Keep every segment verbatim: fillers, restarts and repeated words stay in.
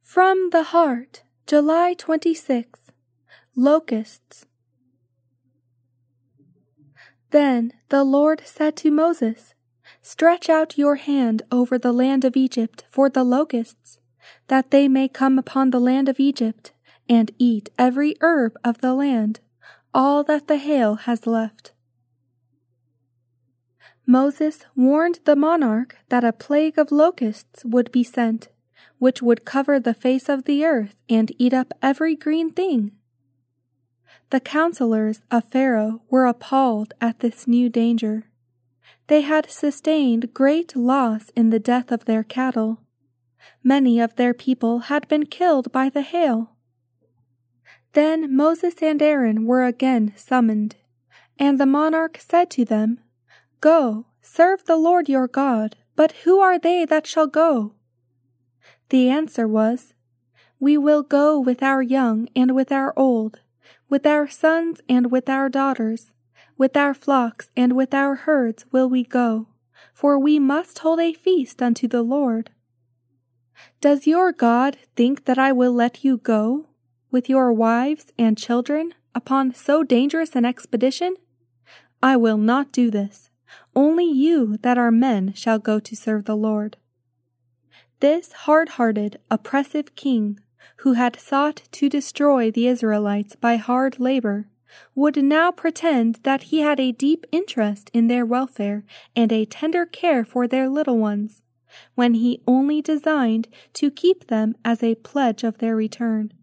From the Heart, July twenty-sixth. Locusts. Then the Lord said to Moses, Stretch out your hand over the land of Egypt for the locusts, that they may come upon the land of Egypt, and eat every herb of the land, all that the hail has left. Moses warned the monarch that a plague of locusts would be sent, which would cover the face of the earth and eat up every green thing. The counselors of Pharaoh were appalled at this new danger. They had sustained great loss in the death of their cattle. Many of their people had been killed by the hail. Then Moses and Aaron were again summoned, and the monarch said to them, Go, serve the Lord your God, but who are they that shall go? The answer was, We will go with our young and with our old, with our sons and with our daughters, with our flocks and with our herds will we go, for we must hold a feast unto the Lord. Does your God think that I will let you go, with your wives and children, upon so dangerous an expedition? I will not do this. Only you that are men shall go to serve the Lord. This hard-hearted, oppressive king, who had sought to destroy the Israelites by hard labor, would now pretend that he had a deep interest in their welfare and a tender care for their little ones, when he only designed to keep them as a pledge of their return.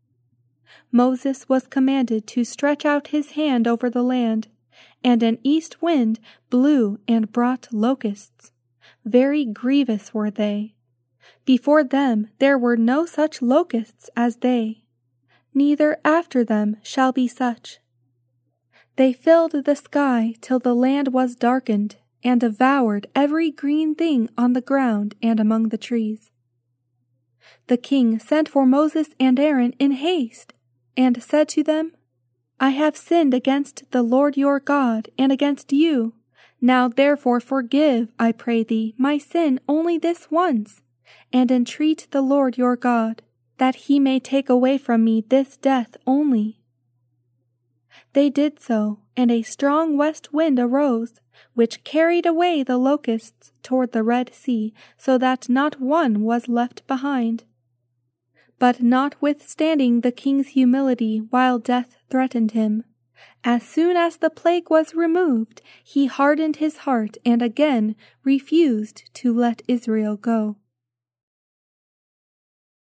Moses was commanded to stretch out his hand over the land, and an east wind blew and brought locusts. Very grievous were they. Before them there were no such locusts as they, neither after them shall be such. They filled the sky till the land was darkened, and devoured every green thing on the ground and among the trees. The king sent for Moses and Aaron in haste, and said to them, I have sinned against the Lord your God and against you. Now therefore forgive, I pray thee, my sin only this once, and entreat the Lord your God, that he may take away from me this death only. They did so, and a strong west wind arose, which carried away the locusts toward the Red Sea, so that not one was left behind. But notwithstanding the king's humility while death threatened him, as soon as the plague was removed, he hardened his heart and again refused to let Israel go.